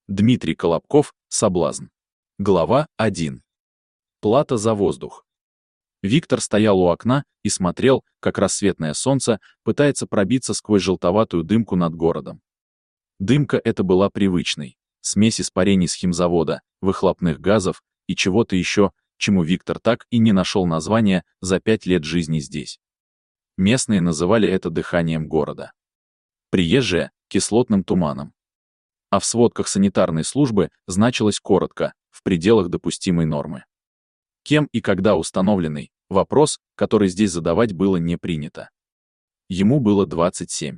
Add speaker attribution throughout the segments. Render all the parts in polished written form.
Speaker 1: Дмитрий Колобков, «Соблазн». Глава 1. Плата за воздух. Виктор стоял у окна и смотрел, как рассветное солнце пытается пробиться сквозь желтоватую дымку над городом. Дымка эта была привычной, смесь испарений с химзавода, выхлопных газов и чего-то еще, чему Виктор так и не нашел названия за 5 лет жизни здесь. Местные называли это дыханием города. Приезжие — кислотным туманом. А в сводках санитарной службы значилось коротко, в пределах допустимой нормы. Кем и когда установленный — вопрос, который здесь задавать было не принято. Ему было 27.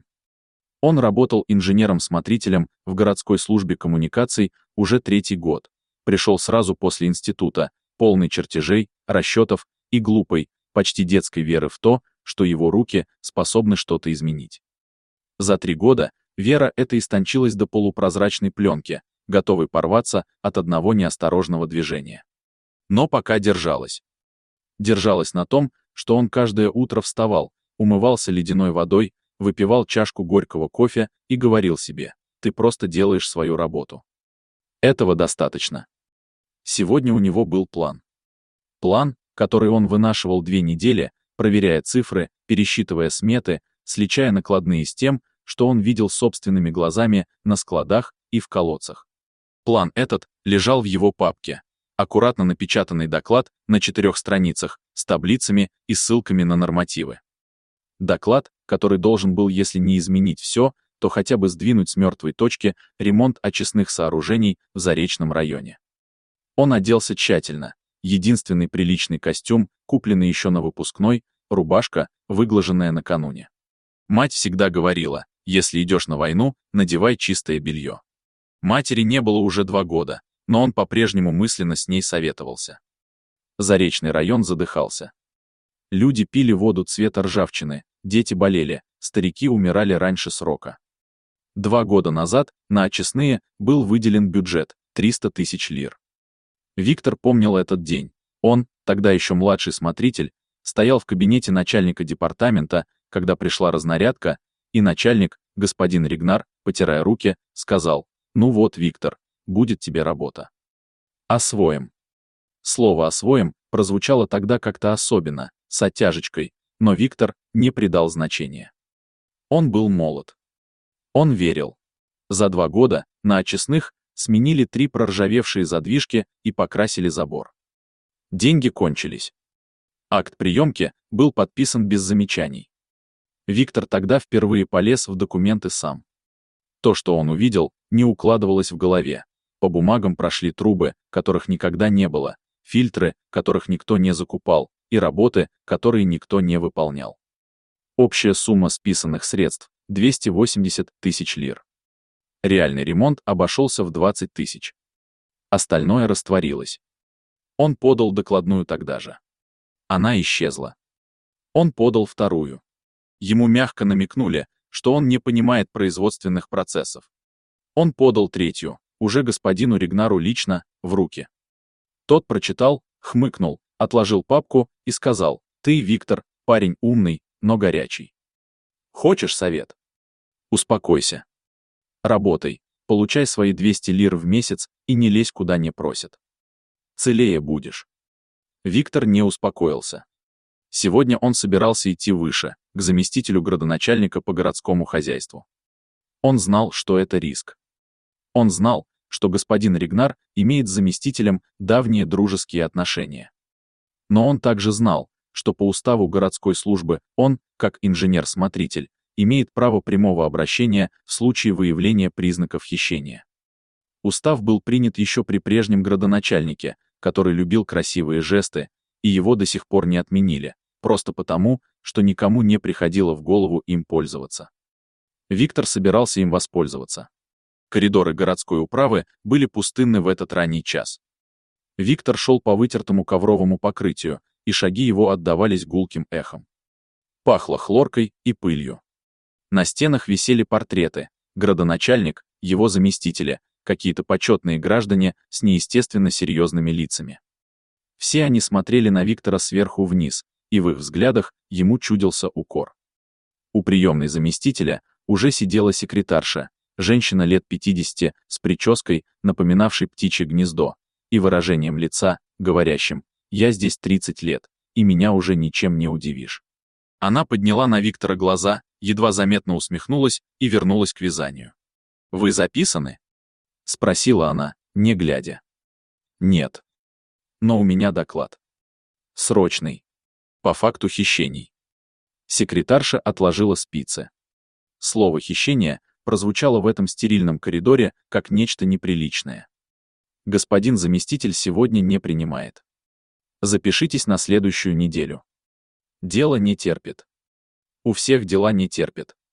Speaker 1: Он работал инженером-смотрителем в городской службе коммуникаций уже 3-й год. Пришел сразу после института, полный чертежей, расчетов и глупой, почти детской веры в то, что его руки способны что-то изменить. За 3 года вера эта истончилась до полупрозрачной пленки, готовой порваться от одного неосторожного движения. Но пока держалась. Держалась на том, что он каждое утро вставал, умывался ледяной водой, выпивал чашку горького кофе и говорил себе: «Ты просто делаешь свою работу». Этого достаточно. Сегодня у него был план. План, который он вынашивал 2 недели, проверяя цифры, пересчитывая сметы, сличая накладные с тем, что он видел собственными глазами на складах и в колодцах. План этот лежал в его папке. Аккуратно напечатанный доклад на 4 страницах с таблицами и ссылками на нормативы. Доклад, который должен был, если не изменить все, то хотя бы сдвинуть с мертвой точки ремонт очистных сооружений в Заречном районе. Он оделся тщательно. Единственный приличный костюм, купленный еще на выпускной, рубашка, выглаженная накануне. Мать всегда говорила: если идешь на войну, надевай чистое белье. Матери не было уже 2 года, но он по-прежнему мысленно с ней советовался. Заречный район задыхался. Люди пили воду цвета ржавчины, дети болели, старики умирали раньше срока. 2 года назад на очистные был выделен бюджет — 300 000 лир. Виктор помнил этот день. Он, тогда еще младший смотритель, стоял в кабинете начальника департамента, когда пришла разнарядка, и начальник, господин Ригнар, потирая руки, сказал: «Ну вот, Виктор, будет тебе работа». «Освоим». Слово «освоим» прозвучало тогда как-то особенно, с оттяжечкой, но Виктор не придал значения. Он был молод. Он верил. За 2 года на очистных сменили 3 проржавевшие задвижки и покрасили забор. Деньги кончились. Акт приемки был подписан без замечаний. Виктор тогда впервые полез в документы сам. То, что он увидел, не укладывалось в голове. По бумагам прошли трубы, которых никогда не было, фильтры, которых никто не закупал, и работы, которые никто не выполнял. Общая сумма списанных средств — 280 000 лир. Реальный ремонт обошелся в 20 000. Остальное растворилось. Он подал докладную тогда же. Она исчезла. Он подал вторую. Ему мягко намекнули, что он не понимает производственных процессов. Он подал 3-ю, уже господину Ригнару лично, в руки. Тот прочитал, хмыкнул, отложил папку и сказал: «Ты, Виктор, парень умный, но горячий. Хочешь совет? Успокойся. Работай, получай свои 200 лир в месяц и не лезь куда не просят. Целее будешь». Виктор не успокоился. Сегодня он собирался идти выше, к заместителю градоначальника по городскому хозяйству. Он знал, что это риск. Он знал, что господин Ригнар имеет с заместителем давние дружеские отношения. Но он также знал, что по уставу городской службы он, как инженер-смотритель, имеет право прямого обращения в случае выявления признаков хищения. Устав был принят еще при прежнем градоначальнике, который любил красивые жесты, и его до сих пор не отменили, просто потому, что никому не приходило в голову им пользоваться. Виктор собирался им воспользоваться. Коридоры городской управы были пустынны в этот ранний час. Виктор шел по вытертому ковровому покрытию, и шаги его отдавались гулким эхом. Пахло хлоркой и пылью. На стенах висели портреты: градоначальник, его заместители, какие-то почетные граждане с неестественно серьезными лицами. Все они смотрели на Виктора сверху вниз, и в их взглядах ему чудился укор. У приемной заместителя уже сидела секретарша, Женщина лет 50, с прической, напоминавшей птичье гнездо, и выражением лица, говорящим: «Я здесь 30 лет, и меня уже ничем не удивишь». Она подняла на Виктора глаза, едва заметно усмехнулась и вернулась к вязанию. «Вы записаны?» — спросила она, не глядя. «Нет. Но у меня доклад. Срочный. По факту хищений». Секретарша отложила спицы. Слово «хищение» прозвучало в этом стерильном коридоре как нечто неприличное. «Господин заместитель сегодня не принимает. Запишитесь на следующую неделю. Дело не терпит». У всех дела не терпят.